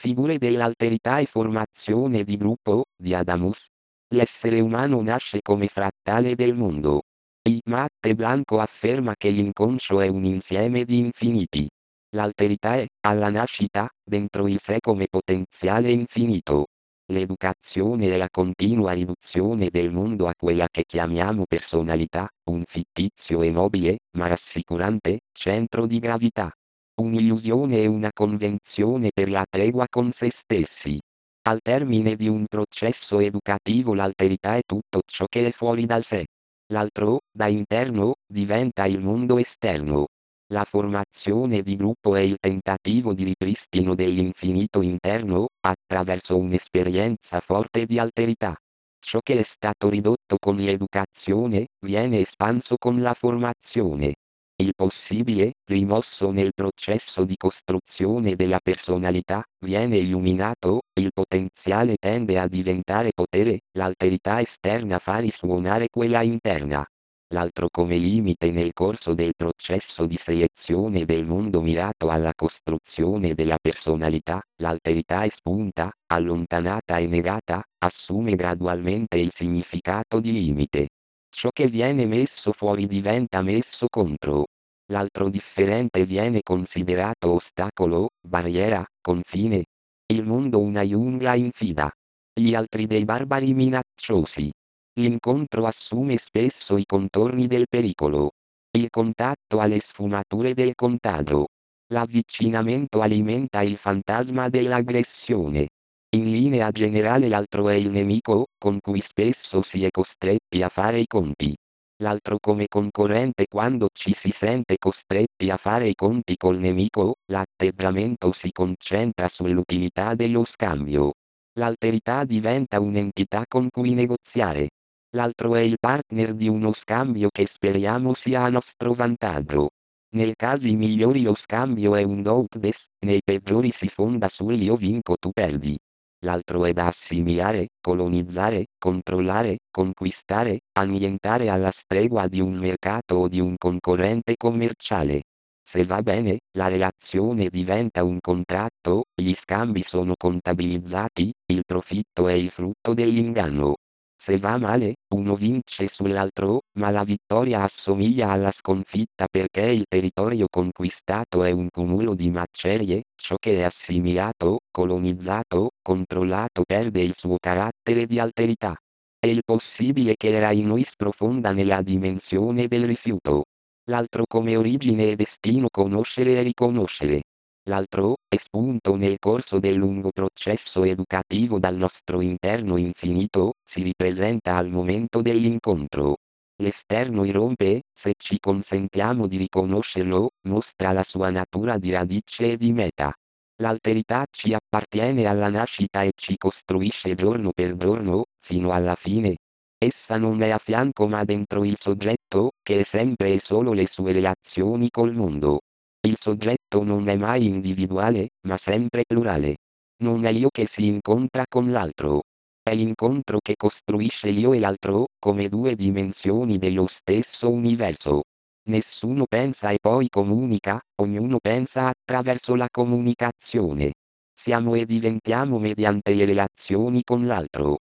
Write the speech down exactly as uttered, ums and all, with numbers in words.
Figure dell'alterità e formazione di gruppo, di Adamus. L'essere umano nasce come frattale del mondo. I. Matte Blanco afferma che l'inconscio è un insieme di infiniti. L'alterità è, alla nascita, dentro il sé come potenziale infinito. L'educazione è la continua riduzione del mondo a quella che chiamiamo personalità, un fittizio e nobile, ma rassicurante, centro di gravità. Un'illusione e una convenzione per la tregua con se stessi. Al termine di un processo educativo l'alterità è tutto ciò che è fuori dal sé. L'altro, da interno, diventa il mondo esterno. La formazione di gruppo è il tentativo di ripristino dell'infinito interno, attraverso un'esperienza forte di alterità. Ciò che è stato ridotto con l'educazione, viene espanso con la formazione. Il possibile, rimosso nel processo di costruzione della personalità, viene illuminato, il potenziale tende a diventare potere, l'alterità esterna fa risuonare quella interna. L'altro come limite nel corso del processo di selezione del mondo mirato alla costruzione della personalità, l'alterità espunta, allontanata e negata, assume gradualmente il significato di limite. Ciò che viene messo fuori diventa messo contro. L'altro differente viene considerato ostacolo, barriera, confine. Il mondo una giungla infida. Gli altri dei barbari minacciosi. L'incontro assume spesso i contorni del pericolo. Il contatto ha le sfumature del contagio. L'avvicinamento alimenta il fantasma dell'aggressione. In linea generale l'altro è il nemico, con cui spesso si è costretti a fare i conti. L'altro come concorrente quando ci si sente costretti a fare i conti col nemico, l'atteggiamento si concentra sull'utilità dello scambio. L'alterità diventa un'entità con cui negoziare. L'altro è il partner di uno scambio che speriamo sia a nostro vantaggio. Nei casi migliori lo scambio è un do ut des, nei peggiori si fonda sul io vinco tu perdi. L'altro è da assimilare, colonizzare, controllare, conquistare, annientare alla stregua di un mercato o di un concorrente commerciale. Se va bene, la relazione diventa un contratto, gli scambi sono contabilizzati, il profitto è il frutto dell'inganno. Se va male, uno vince sull'altro, ma la vittoria assomiglia alla sconfitta perché il territorio conquistato è un cumulo di macerie, ciò che è assimilato, colonizzato, controllato perde il suo carattere di alterità. È il possibile che era in noi sprofonda nella dimensione del rifiuto. L'altro come origine e destino conoscere e riconoscere. L'altro, espunto nel corso del lungo processo educativo dal nostro interno infinito, si ripresenta al momento dell'incontro. L'esterno irrompe, se ci consentiamo di riconoscerlo, mostra la sua natura di radice e di meta. L'alterità ci appartiene alla nascita e ci costruisce giorno per giorno, fino alla fine. Essa non è a fianco ma dentro il soggetto, che è sempre e solo le sue relazioni col mondo. Il soggetto non è mai individuale, ma sempre plurale. Non è io che si incontra con l'altro. È l'incontro che costruisce l'io e l'altro, come due dimensioni dello stesso universo. Nessuno pensa e poi comunica, ognuno pensa attraverso la comunicazione. Siamo e diventiamo mediante le relazioni con l'altro.